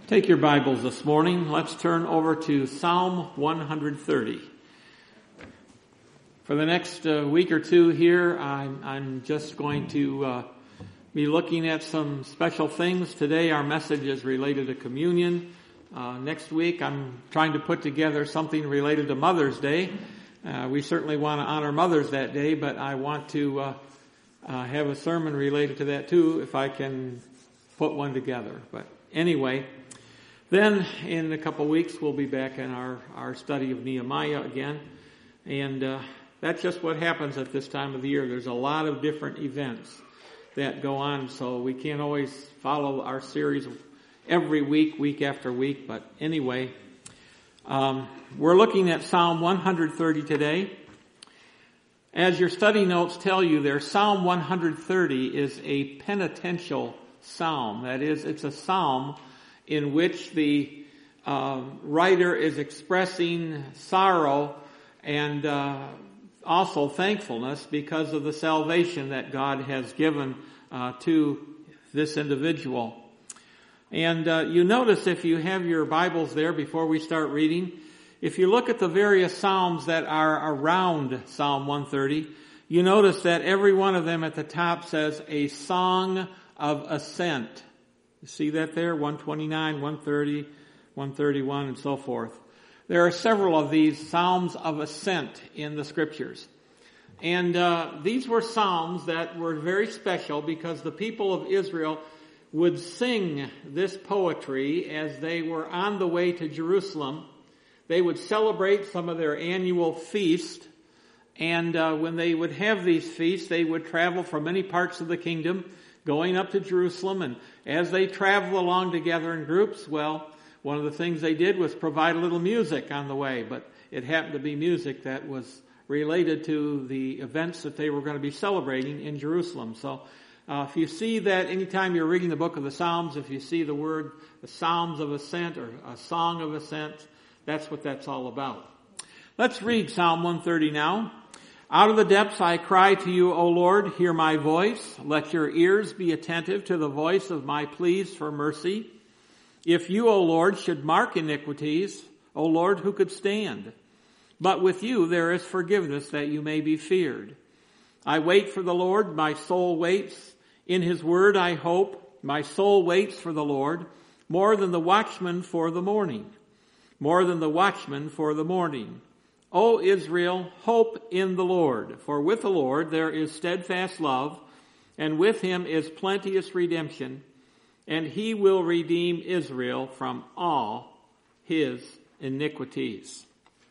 Take your Bibles this morning. Let's turn over to Psalm 130. For the next week or two here, I'm just going to be looking at some special things. Today our message is related to communion. Next week I'm trying to put together something related to Mother's Day. We certainly want to honor mothers that day, but I want to have a sermon related to that too, if I can put one together. But anyway, then in a couple of weeks we'll be back in our study of Nehemiah again. And that's just what happens at this time of the year. There's a lot of different events that go on, so we can't always follow our series every week, week after week. But anyway, we're looking at Psalm 130 today. As your study notes tell you there, Psalm 130 is a penitential psalm. That is, it's a psalm in which the writer is expressing sorrow and also thankfulness because of the salvation that God has given to this individual. And you notice, if you have your Bibles there before we start reading, if you look at the various psalms that are around Psalm 130, you notice that every one of them at the top says a song of ascent. You see that there? 129, 130, 131, and so forth. There are several of these psalms of ascent in the scriptures. And these were psalms that were very special because the people of Israel would sing this poetry as they were on the way to Jerusalem. They would celebrate some of their annual feast. And when they would have these feasts, they would travel from many parts of the kingdom, going up to Jerusalem, and as they traveled along together in groups, well, one of the things they did was provide a little music on the way, but it happened to be music that was related to the events that they were going to be celebrating in Jerusalem. So if you see that anytime you're reading the book of the Psalms, if you see the word the Psalms of Ascent or a Song of Ascent, that's what that's all about. Let's read Psalm 130 now. Out of the depths I cry to you, O Lord, hear my voice. Let your ears be attentive to the voice of my pleas for mercy. If you, O Lord, should mark iniquities, O Lord, who could stand? But with you there is forgiveness that you may be feared. I wait for the Lord, my soul waits. In his word I hope. My soul waits for the Lord, more than the watchman for the morning. More than the watchman for the morning. O Israel, hope in the Lord, for with the Lord there is steadfast love, and with him is plenteous redemption, and he will redeem Israel from all his iniquities.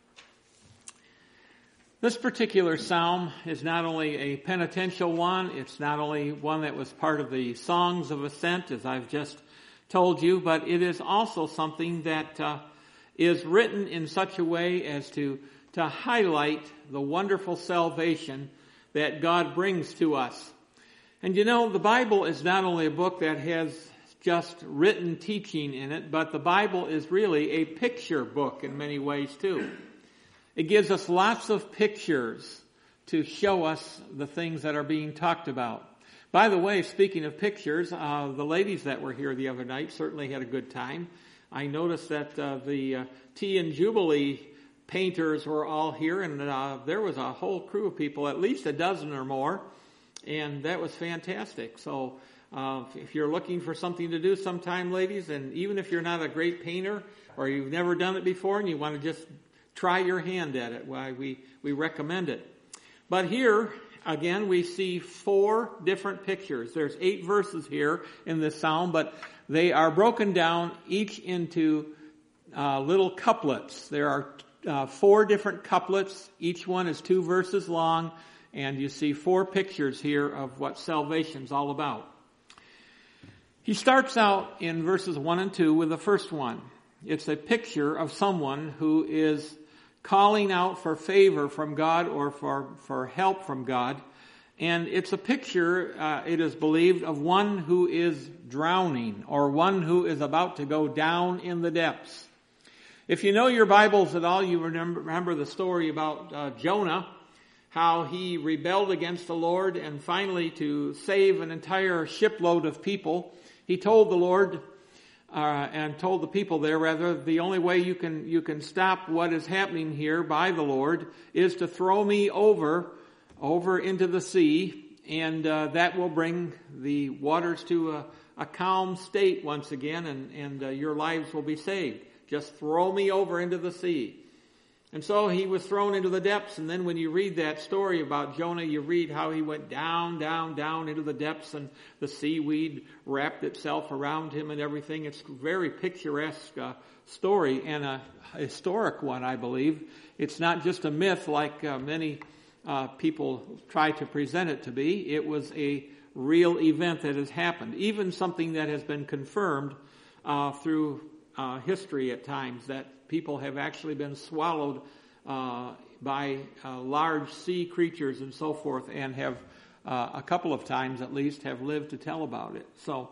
This particular psalm is not only a penitential one, it's not only one that was part of the Songs of Ascent, as I've just told you, but it is also something that is written in such a way as to highlight the wonderful salvation that God brings to us. And you know, the Bible is not only a book that has just written teaching in it, but the Bible is really a picture book in many ways too. It gives us lots of pictures to show us the things that are being talked about. By the way, speaking of pictures, the ladies that were here the other night certainly had a good time. I noticed that the Tea and Jubilee painters were all here, and there was a whole crew of people, at least a dozen or more, and that was fantastic. So if you're looking for something to do sometime, ladies, and even if you're not a great painter or you've never done it before and you want to just try your hand at it, why we recommend it. But here, again, we see 4 different pictures. There's 8 verses here in this psalm, but they are broken down each into little couplets. There are 4 different couplets. Each one is 2 verses long, and you see 4 pictures here of what salvation's all about. He starts out in verses 1 and 2 with the first one. It's a picture of someone who is calling out for favor from God or for help from God. And it's a picture, it is believed, of one who is drowning or one who is about to go down in the depths. If you know your Bibles at all, you remember the story about Jonah, how he rebelled against the Lord, and finally to save an entire shipload of people, he told the Lord, and told the people there, rather, the only way you can stop what is happening here by the Lord is to throw me over into the sea, and that will bring the waters to a calm state once again, and your lives will be saved. Just throw me over into the sea. And so he was thrown into the depths, and then when you read that story about Jonah, you read how he went down, down, down into the depths, and the seaweed wrapped itself around him and everything. It's a very picturesque story, and a historic one, I believe. It's not just a myth like many people try to present it to be. It was a real event that has happened, even something that has been confirmed through history at times, that people have actually been swallowed by large sea creatures and so forth, and have a couple of times at least have lived to tell about it. So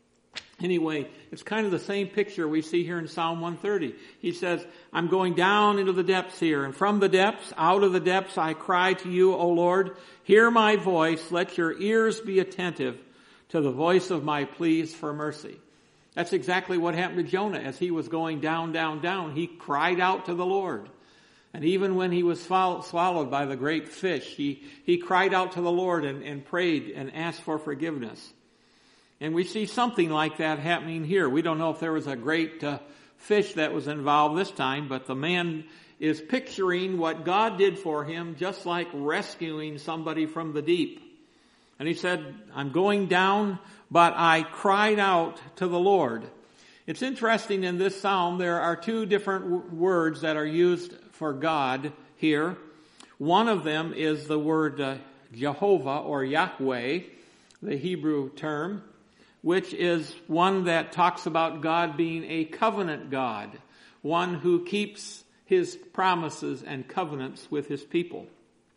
anyway, it's kind of the same picture we see here in Psalm 130. He says, I'm going down into the depths here, and from the depths, out of the depths, I cry to you, O Lord. Hear my voice. Let your ears be attentive to the voice of my pleas for mercy. That's exactly what happened to Jonah. As he was going down, down, down, he cried out to the Lord. And even when he was swallowed by the great fish, he cried out to the Lord and prayed and asked for forgiveness. And we see something like that happening here. We don't know if there was a great fish that was involved this time, but the man is picturing what God did for him, just like rescuing somebody from the deep. And he said, I'm going down, but I cried out to the Lord. It's interesting in this psalm, there are two different words that are used for God here. One of them is the word Jehovah or Yahweh, the Hebrew term, which is one that talks about God being a covenant God, one who keeps his promises and covenants with his people.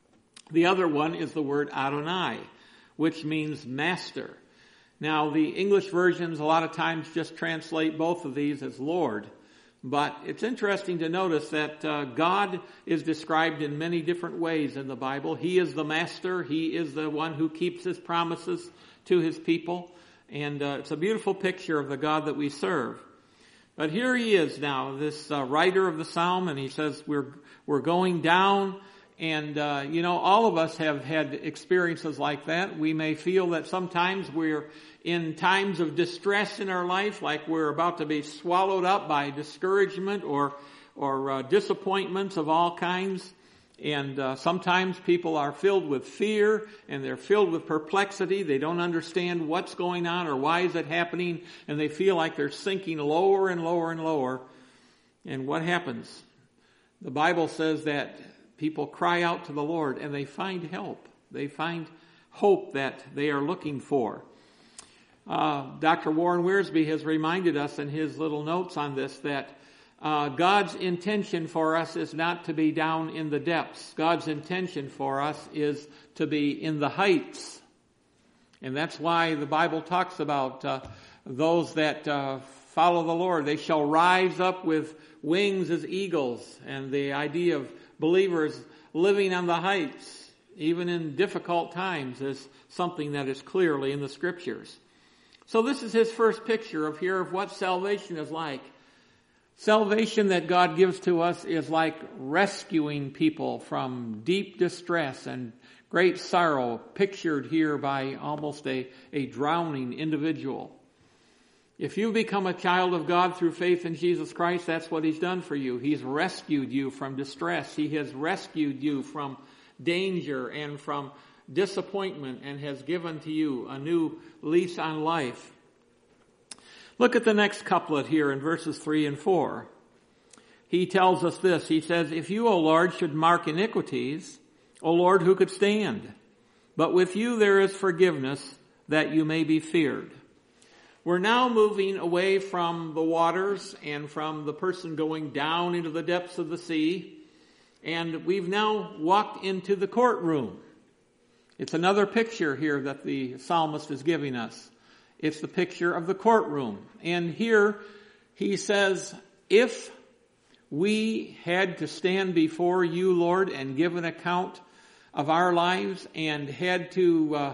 The other one is the word Adonai, which means master. Now, the English versions a lot of times just translate both of these as Lord. But it's interesting to notice that God is described in many different ways in the Bible. He is the master. He is the one who keeps his promises to his people. And it's a beautiful picture of the God that we serve. But here he is now, this writer of the psalm, and he says we're going down. And, all of us have had experiences like that. We may feel that sometimes we're in times of distress in our life, like we're about to be swallowed up by discouragement or disappointments of all kinds. And sometimes people are filled with fear and they're filled with perplexity. They don't understand what's going on or why is it happening, and they feel like they're sinking lower and lower and lower. And what happens? The Bible says that people cry out to the Lord and they find help. They find hope that they are looking for. Dr. Warren Wiersbe has reminded us in his little notes on this that God's intention for us is not to be down in the depths. God's intention for us is to be in the heights. And that's why the Bible talks about those that follow the Lord. They shall rise up with wings as eagles. And the idea of believers living on the heights, even in difficult times, is something that is clearly in the Scriptures. So this is his first picture of what salvation is like. Salvation that God gives to us is like rescuing people from deep distress and great sorrow, pictured here by almost a drowning individual. If you become a child of God through faith in Jesus Christ, that's what he's done for you. He's rescued you from distress. He has rescued you from danger and from disappointment and has given to you a new lease on life. Look at the next couplet here in verses 3 and 4. He tells us this. He says, if you, O Lord, should mark iniquities, O Lord, who could stand? But with you there is forgiveness, that you may be feared. We're now moving away from the waters and from the person going down into the depths of the sea. And we've now walked into the courtroom. It's another picture here that the psalmist is giving us. It's the picture of the courtroom. And here he says, if we had to stand before you, Lord, and give an account of our lives and had to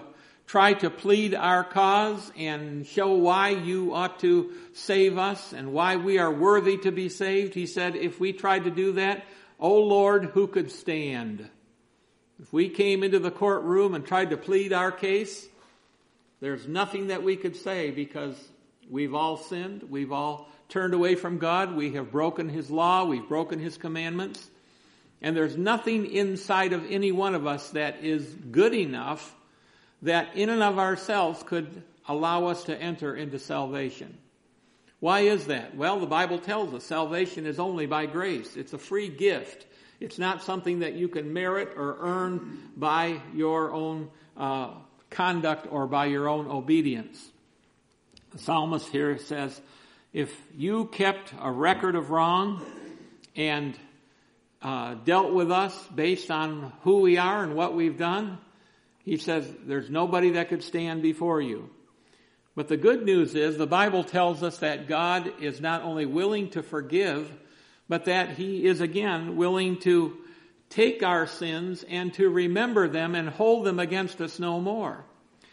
try to plead our cause and show why you ought to save us and why we are worthy to be saved. He said, if we tried to do that, O Lord, who could stand? If we came into the courtroom and tried to plead our case, there's nothing that we could say because we've all sinned. We've all turned away from God. We have broken His law. We've broken His commandments. And there's nothing inside of any one of us that is good enough that in and of ourselves could allow us to enter into salvation. Why is that? Well, the Bible tells us salvation is only by grace. It's a free gift. It's not something that you can merit or earn by your own conduct or by your own obedience. The psalmist here says, if you kept a record of wrong and dealt with us based on who we are and what we've done, he says there's nobody that could stand before you. But the good news is the Bible tells us that God is not only willing to forgive, but that He is again willing to take our sins and to remember them and hold them against us no more.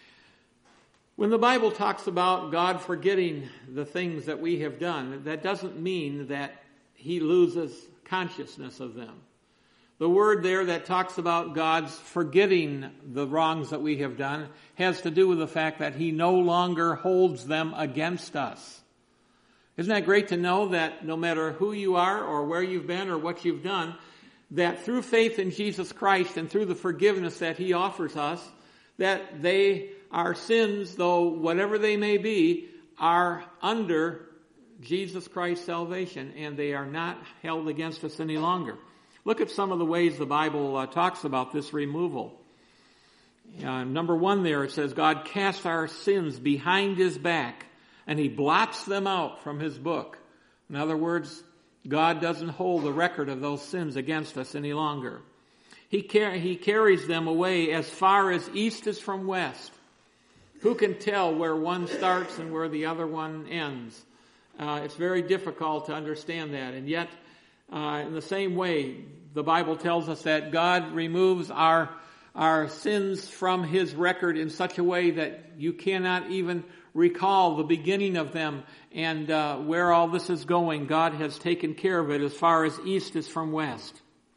When the Bible talks about God forgetting the things that we have done, that doesn't mean that He loses consciousness of them. The word there that talks about God's forgetting the wrongs that we have done has to do with the fact that He no longer holds them against us. Isn't that great to know that no matter who you are or where you've been or what you've done, that through faith in Jesus Christ and through the forgiveness that He offers us, that our sins, though whatever they may be, are under Jesus Christ's salvation and they are not held against us any longer. Look at some of the ways the Bible talks about this removal. Number one there, it says, God casts our sins behind His back and He blots them out from His book. In other words, God doesn't hold the record of those sins against us any longer. He carries them away as far as east is from west. Who can tell where one starts and where the other one ends? It's very difficult to understand that. And yet, in the same way, the Bible tells us that God removes our sins from His record in such a way that you cannot even recall the beginning of them and where all this is going. God has taken care of it as far as east is from west.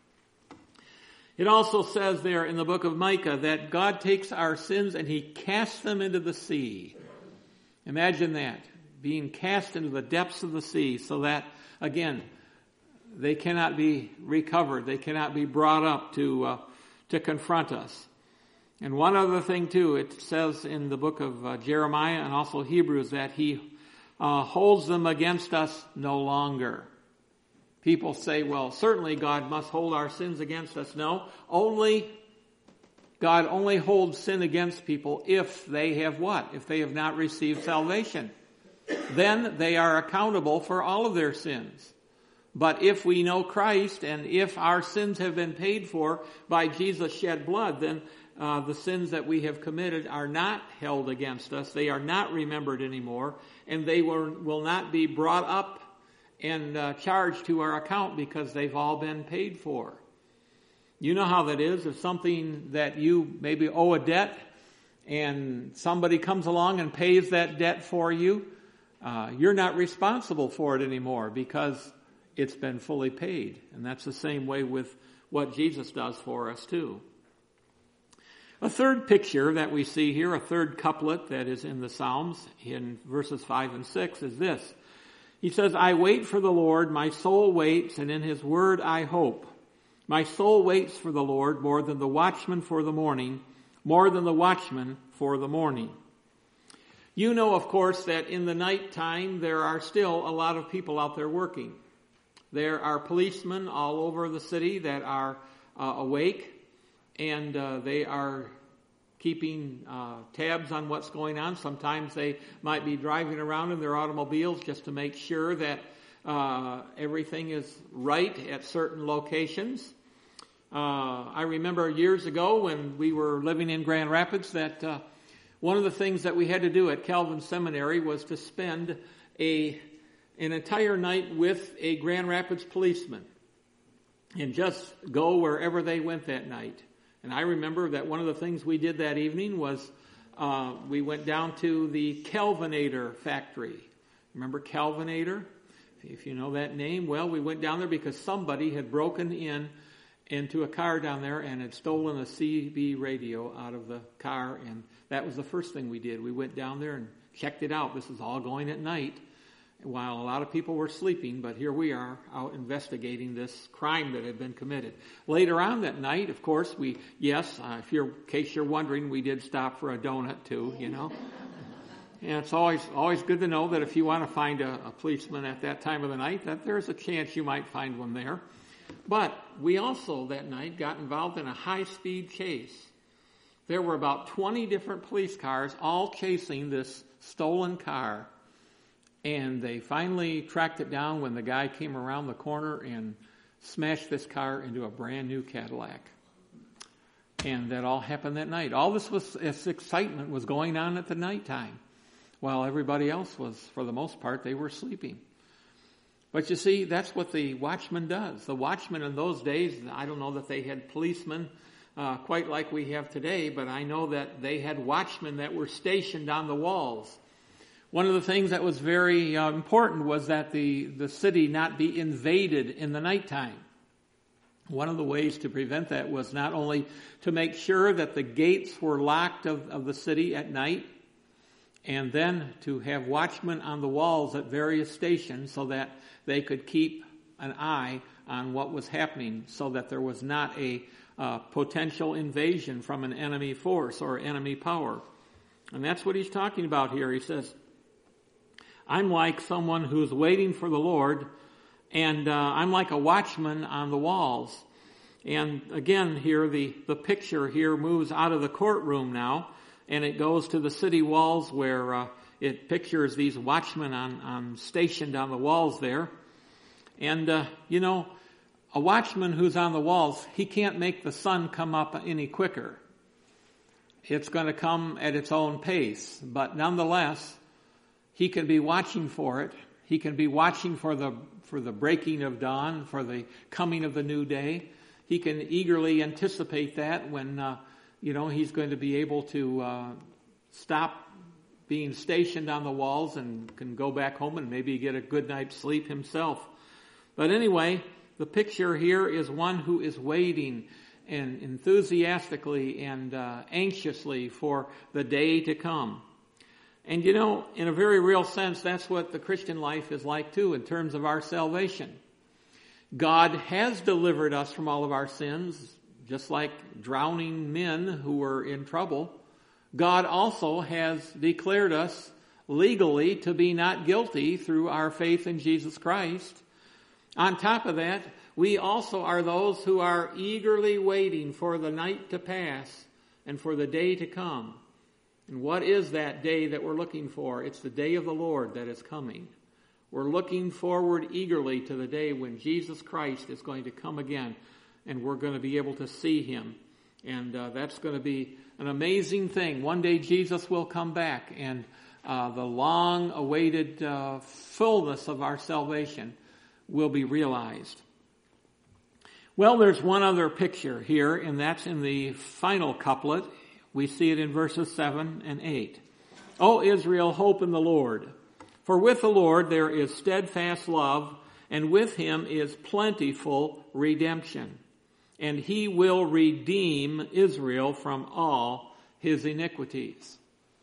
It also says there in the book of Micah that God takes our sins and He casts them into the sea. Imagine that, being cast into the depths of the sea so that, again, they cannot be recovered. They cannot be brought up to confront us. And one other thing too, it says in the book of Jeremiah and also Hebrews that He holds them against us no longer. People say, well, certainly God must hold our sins against us. No, God only holds sin against people if they have what? If they have not received salvation. Then they are accountable for all of their sins. But if we know Christ and if our sins have been paid for by Jesus' shed blood, then the sins that we have committed are not held against us. They are not remembered anymore, and they will not be brought up and charged to our account because they've all been paid for. You know how that is. If something that you maybe owe a debt and somebody comes along and pays that debt for you, you're not responsible for it anymore because it's been fully paid. And that's the same way with what Jesus does for us too. A third picture that we see here, a third couplet that is in the Psalms in verses 5 and 6 is this. He says, I wait for the Lord, my soul waits, and in His word I hope. My soul waits for the Lord more than the watchman for the morning, more than the watchman for the morning. You know, of course, that in the nighttime there are still a lot of people out there working. There are policemen all over the city that are awake, and they are keeping tabs on what's going on. Sometimes they might be driving around in their automobiles just to make sure that everything is right at certain locations. I remember years ago when we were living in Grand Rapids that one of the things that we had to do at Calvin Seminary was to spend an entire night with a Grand Rapids policeman and just go wherever they went that night. And I remember that one of the things we did that evening was we went down to the Kelvinator factory. Remember Kelvinator? If you know that name, well, we went down there because somebody had broken into a car down there and had stolen a CB radio out of the car, and that was the first thing we did. We went down there and checked it out. This was all going at night while a lot of people were sleeping, but here we are out investigating this crime that had been committed. Later on that night, of course, in case you're wondering, we did stop for a donut too, And it's always good to know that if you want to find a policeman at that time of the night, that there's a chance you might find one there. But we also that night got involved in a high-speed chase. There were about 20 different police cars all chasing this stolen car. And they finally tracked it down when the guy came around the corner and smashed this car into a brand new Cadillac. And that all happened that night. All this excitement was going on at the nighttime, while everybody else was, for the most part, they were sleeping. But you see, that's what the watchman does. The watchman in those days, I don't know that they had policemen quite like we have today, but I know that they had watchmen that were stationed on the walls. One of the things that was very important was that the city not be invaded in the nighttime. One of the ways to prevent that was not only to make sure that the gates were locked of the city at night, and then to have watchmen on the walls at various stations so that they could keep an eye on what was happening so that there was not a potential invasion from an enemy force or enemy power. And that's what he's talking about here. He says, I'm like someone who's waiting for the Lord, and I'm like a watchman on the walls. And again here, the picture here moves out of the courtroom now, and it goes to the city walls where it pictures these watchmen stationed on the walls there. And, a watchman who's on the walls, he can't make the sun come up any quicker. It's going to come at its own pace. But nonetheless, he can be watching for it. He can be watching for the breaking of dawn, for the coming of the new day. He can eagerly anticipate that when he's going to be able to stop being stationed on the walls and can go back home and maybe get a good night's sleep himself. But anyway, the picture here is one who is waiting and enthusiastically and anxiously for the day to come. And in a very real sense, that's what the Christian life is like too in terms of our salvation. God has delivered us from all of our sins, just like drowning men who were in trouble. God also has declared us legally to be not guilty through our faith in Jesus Christ. On top of that, we also are those who are eagerly waiting for the night to pass and for the day to come. And what is that day that we're looking for? It's the day of the Lord that is coming. We're looking forward eagerly to the day when Jesus Christ is going to come again and we're going to be able to see him. And that's going to be an amazing thing. One day Jesus will come back and the long-awaited fullness of our salvation will be realized. Well, there's one other picture here, and that's in the final couplet. We see it in verses 7 and 8. O Israel, hope in the Lord. For with the Lord there is steadfast love, and with him is plentiful redemption. And he will redeem Israel from all his iniquities.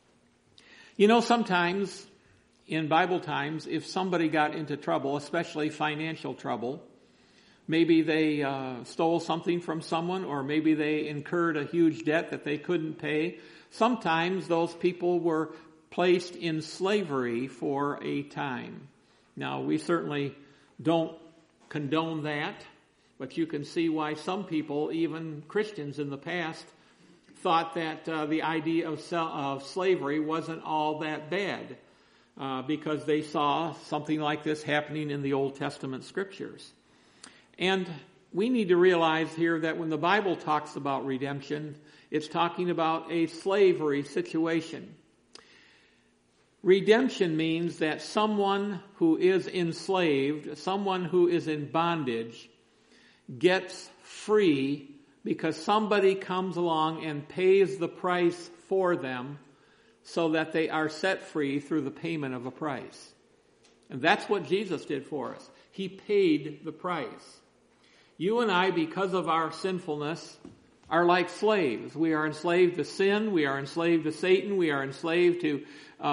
Sometimes in Bible times, if somebody got into trouble, especially financial trouble, maybe they stole something from someone, or maybe they incurred a huge debt that they couldn't pay. Sometimes those people were placed in slavery for a time. Now, we certainly don't condone that, but you can see why some people, even Christians in the past, thought that the idea of slavery wasn't all that bad because they saw something like this happening in the Old Testament scriptures. And we need to realize here that when the Bible talks about redemption, it's talking about a slavery situation. Redemption means that someone who is enslaved, someone who is in bondage, gets free because somebody comes along and pays the price for them so that they are set free through the payment of a price. And that's what Jesus did for us. He paid the price. You and I, because of our sinfulness, are like slaves. We are enslaved to sin. We are enslaved to Satan. We are enslaved to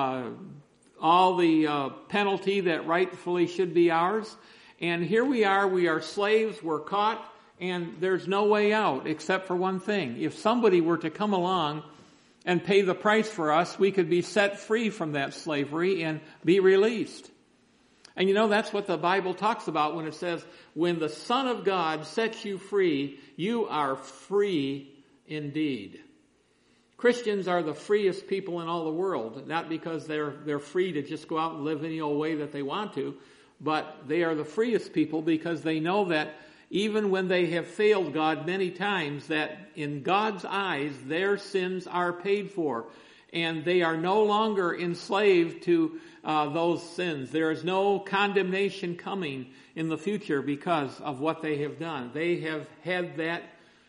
all the penalty that rightfully should be ours. And here we are slaves, we're caught, and there's no way out except for one thing. If somebody were to come along and pay the price for us, we could be set free from that slavery and be released. And you know, that's what the Bible talks about when it says, when the Son of God sets you free, you are free indeed. Christians are the freest people in all the world, not because they're free to just go out and live any old way that they want to, but they are the freest people because they know that even when they have failed God many times, that in God's eyes, their sins are paid for. And they are no longer enslaved to those sins. There is no condemnation coming in the future because of what they have done. They have had that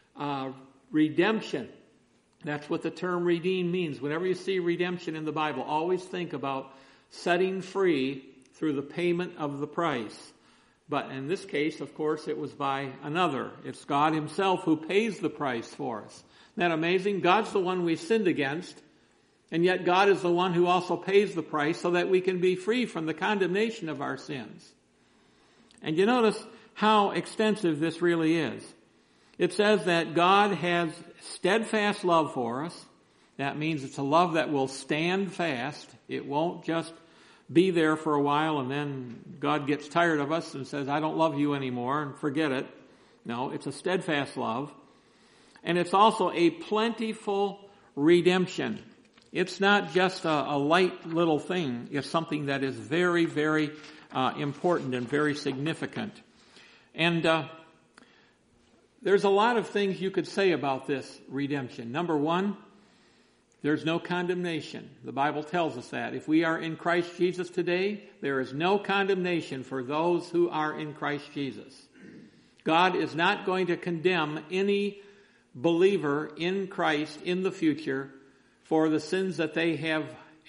redemption. That's what the term redeem means. Whenever you see redemption in the Bible, always think about setting free through the payment of the price. But in this case, of course, it was by another. It's God himself who pays the price for us. Isn't that amazing? God's the one we sinned against, and yet God is the one who also pays the price so that we can be free from the condemnation of our sins. And you notice how extensive this really is. It says that God has steadfast love for us. That means it's a love that will stand fast. It won't just be there for a while and then God gets tired of us and says, I don't love you anymore, and forget it. No, it's a steadfast love. And it's also a plentiful redemption. It's not just a light little thing. It's something that is very, very important and very significant. And there's a lot of things you could say about this redemption. Number one, there's no condemnation. The Bible tells us that. If we are in Christ Jesus today, there is no condemnation for those who are in Christ Jesus. God is not going to condemn any believer in Christ in the future for the sins that they have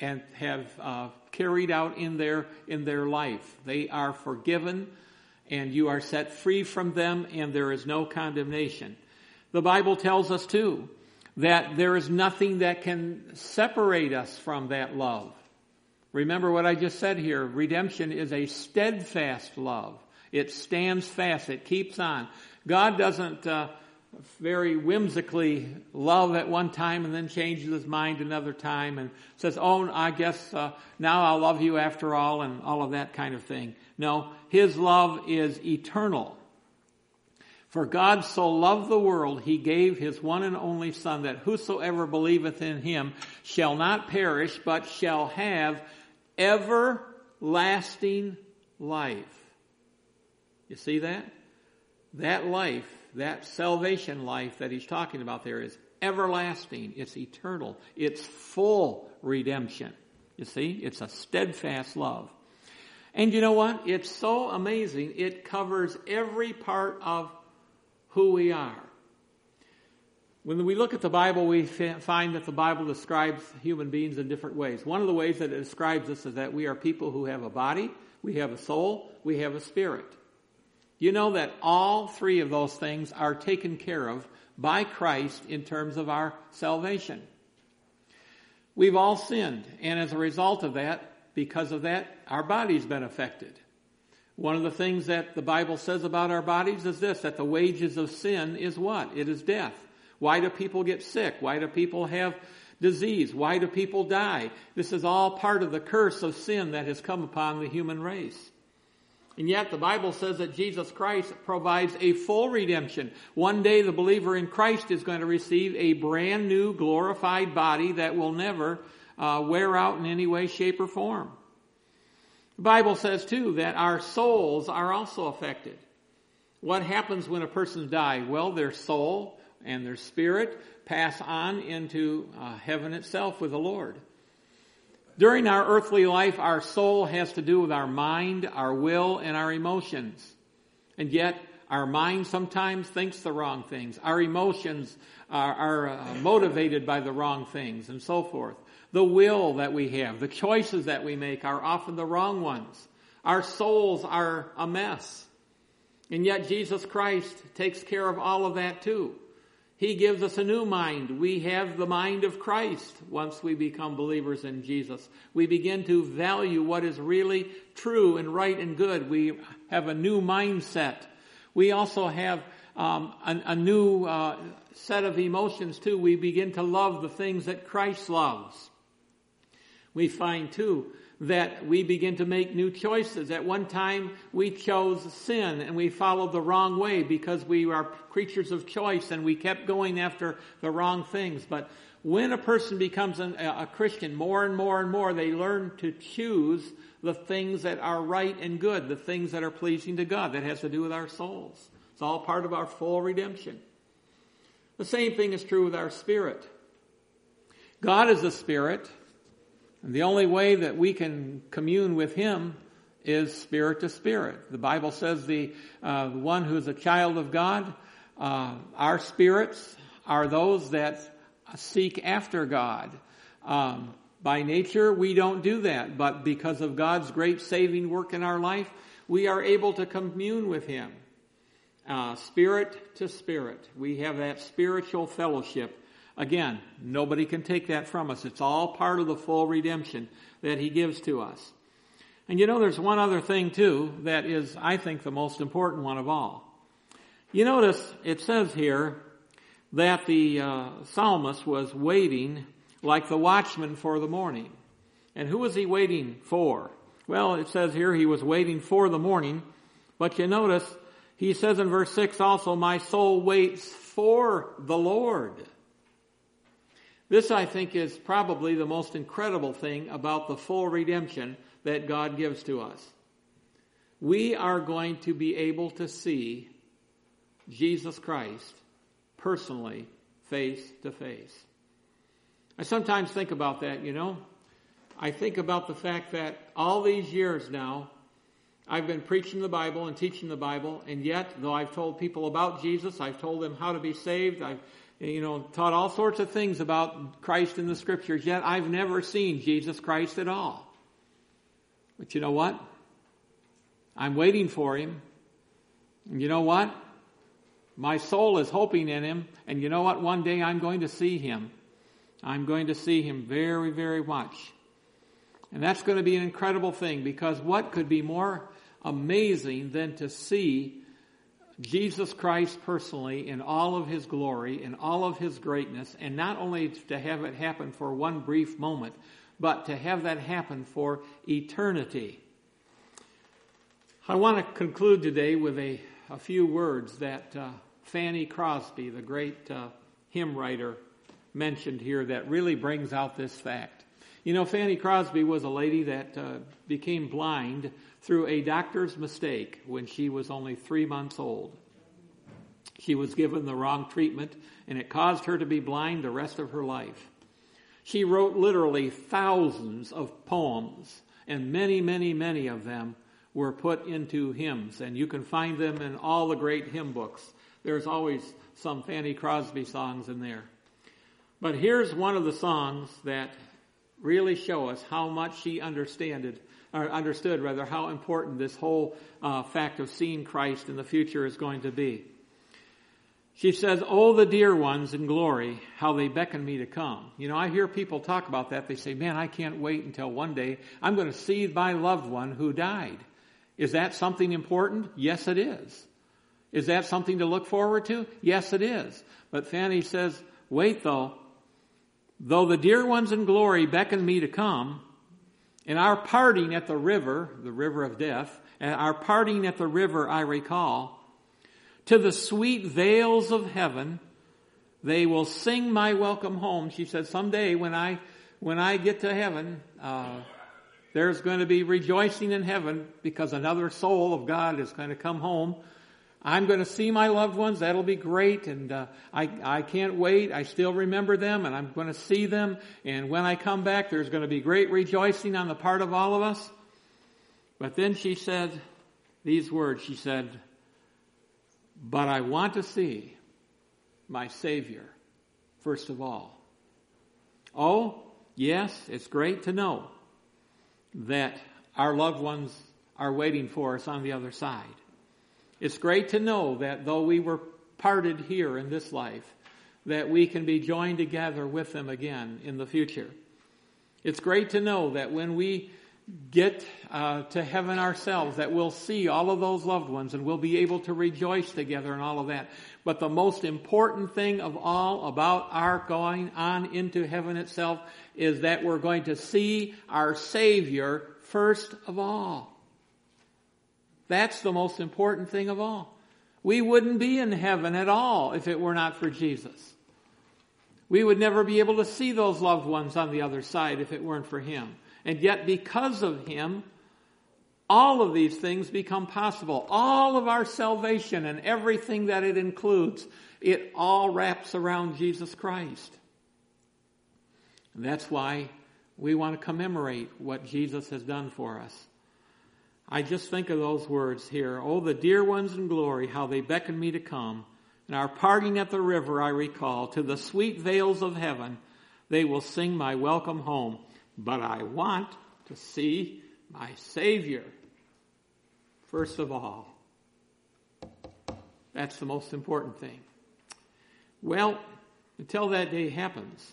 carried out in their life. They are forgiven, and you are set free from them, and there is no condemnation. The Bible tells us too that there is nothing that can separate us from that love. Remember what I just said here. Redemption is a steadfast love. It stands fast. It keeps on. God doesn't very whimsically love at one time and then changes his mind another time and says, oh, I guess now I'll love you after all, and all of that kind of thing. No, his love is eternal. For God so loved the world, he gave his one and only Son, that whosoever believeth in him shall not perish, but shall have everlasting life. You see that? That life, that salvation life that he's talking about there is everlasting. It's eternal. It's full redemption. You see? It's a steadfast love. And you know what? It's so amazing. It covers every part of who we are. When we look at the Bible, we find that the Bible describes human beings in different ways. One of the ways that it describes us is that we are people who have a body, we have a soul, we have a spirit. You know that all three of those things are taken care of by Christ in terms of our salvation. We've all sinned, and as a result of that, because of that, our body's been affected. One of the things that the Bible says about our bodies is this, that the wages of sin is what? It is death. Why do people get sick? Why do people have disease? Why do people die? This is all part of the curse of sin that has come upon the human race. And yet the Bible says that Jesus Christ provides a full redemption. One day the believer in Christ is going to receive a brand new glorified body that will never wear out in any way, shape, or form. The Bible says too that our souls are also affected. What happens when a person dies? Well, their soul and their spirit pass on into heaven itself with the Lord. During our earthly life, our soul has to do with our mind, our will, and our emotions. And yet, our mind sometimes thinks the wrong things. Our emotions are motivated by the wrong things, and so forth. The will that we have, the choices that we make are often the wrong ones. Our souls are a mess. And yet Jesus Christ takes care of all of that too. He gives us a new mind. We have the mind of Christ once we become believers in Jesus. We begin to value what is really true and right and good. We have a new mindset. We also have a new set of emotions too. We begin to love the things that Christ loves. We find too that we begin to make new choices. At one time, we chose sin and we followed the wrong way because we are creatures of choice and we kept going after the wrong things. But when a person becomes a Christian, more and more and more, they learn to choose the things that are right and good, the things that are pleasing to God. That has to do with our souls. It's all part of our full redemption. The same thing is true with our spirit. God is a spirit. And the only way that we can commune with Him is spirit to spirit. The Bible says the one who is a child of God, our spirits are those that seek after God. By nature, we don't do that, but because of God's great saving work in our life, we are able to commune with Him. Spirit to spirit. We have that spiritual fellowship. Again, nobody can take that from us. It's all part of the full redemption that He gives to us. And you know, there's one other thing too that is, I think, the most important one of all. You notice it says here that the psalmist was waiting like the watchman for the morning. And who was he waiting for? Well, it says here he was waiting for the morning. But you notice he says in verse 6 also, my soul waits for the Lord. This, I think, is probably the most incredible thing about the full redemption that God gives to us. We are going to be able to see Jesus Christ personally, face to face. I sometimes think about that, you know. I think about the fact that all these years now, I've been preaching the Bible and teaching the Bible, and yet, though I've told people about Jesus, I've told them how to be saved, I've taught all sorts of things about Christ in the Scriptures, yet I've never seen Jesus Christ at all. But you know what? I'm waiting for Him. And you know what? My soul is hoping in Him. And you know what? One day I'm going to see Him. I'm going to see Him very, very much. And that's going to be an incredible thing, because what could be more amazing than to see Jesus Christ personally in all of His glory, in all of His greatness, and not only to have it happen for one brief moment, but to have that happen for eternity. I want to conclude today with a few words that Fanny Crosby, the great hymn writer, mentioned here that really brings out this fact. You know, Fanny Crosby was a lady that became blind through a doctor's mistake when she was only 3 months old. She was given the wrong treatment, and it caused her to be blind the rest of her life. She wrote literally thousands of poems, and many, many, many of them were put into hymns, and you can find them in all the great hymn books. There's always some Fanny Crosby songs in there. But here's one of the songs that really show us how much she understood how important this whole fact of seeing Christ in the future is going to be. She says, "Oh, the dear ones in glory, how they beckon me to come." You know, I hear people talk about that. They say, man, I can't wait until one day I'm going to see my loved one who died. Is that something important? Yes, it is. Is that something to look forward to? Yes, it is. But Fanny says, wait though the dear ones in glory beckon me to come, in our parting at the river of death, and our parting at the river I recall, to the sweet vales of heaven, they will sing my welcome home. She said, someday when I get to heaven, there's going to be rejoicing in heaven because another soul of God is going to come home. I'm going to see my loved ones. That'll be great. And I can't wait. I still remember them, and I'm going to see them. And when I come back, there's going to be great rejoicing on the part of all of us. But then she said these words. She said, but I want to see my Savior first of all. Oh, Yes, it's great to know that our loved ones are waiting for us on the other side. It's great to know that though we were parted here in this life, that we can be joined together with them again in the future. It's great to know that when we get to heaven ourselves, that we'll see all of those loved ones and we'll be able to rejoice together and all of that. But the most important thing of all about our going on into heaven itself is that we're going to see our Savior first of all. That's the most important thing of all. We wouldn't be in heaven at all if it were not for Jesus. We would never be able to see those loved ones on the other side if it weren't for Him. And yet because of Him, all of these things become possible. All of our salvation and everything that it includes, it all wraps around Jesus Christ. And that's why we want to commemorate what Jesus has done for us. I just think of those words here. Oh, the dear ones in glory, how they beckon me to come. And our parting at the river I recall. To the sweet vales of heaven, they will sing my welcome home. But I want to see my Savior first of all. That's the most important thing. Well, until that day happens,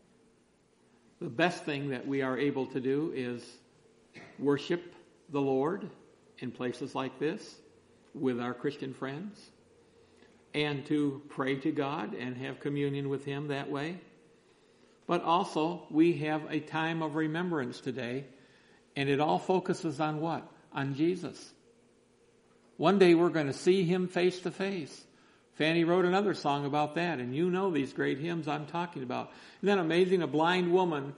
the best thing that we are able to do is worship the Lord in places like this with our Christian friends, and to pray to God and have communion with Him that way. But also, we have a time of remembrance today, and it all focuses on what? On Jesus. One day we're going to see Him face to face. Fanny wrote another song about that, and you know these great hymns I'm talking about. Isn't that amazing? A blind woman,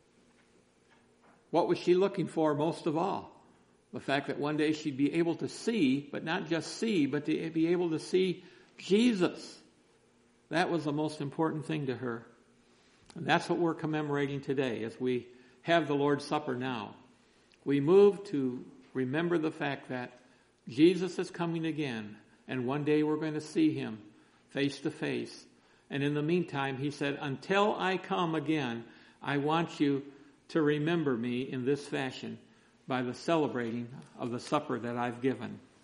what was she looking for most of all? The fact that one day she'd be able to see, but not just see, but to be able to see Jesus. That was the most important thing to her. And that's what we're commemorating today as we have the Lord's Supper now. We move to remember the fact that Jesus is coming again, and one day we're going to see Him face to face. And in the meantime, He said, until I come again, I want you to remember me in this fashion by the celebrating of the supper that I've given.